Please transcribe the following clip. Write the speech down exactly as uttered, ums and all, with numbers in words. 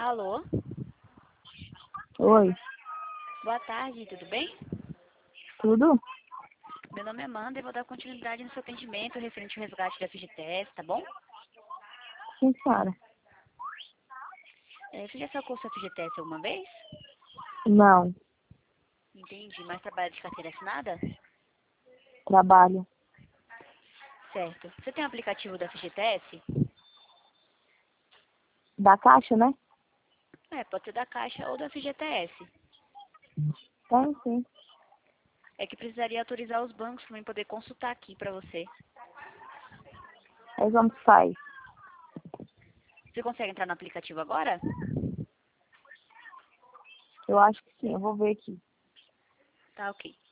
Alô? Oi, Boa tarde, tudo bem? tudo? Meu nome é Amanda e vou dar continuidade no seu atendimento referente ao resgate da F G T S, tá bom? Sim, senhora. É, você já sacou sua F G T S alguma vez? Não, Entendi, mas trabalha de carteira assinada? trabalho. Certo. Você tem o aplicativo da F G T S? Da Caixa, né? É, pode ser da Caixa ou da F G T S. Tem, sim. É que precisaria autorizar os bancos para mim poder consultar aqui para você. Aí como que faz? Você consegue entrar no aplicativo agora? Eu acho que sim, eu vou ver aqui. Tá, ok.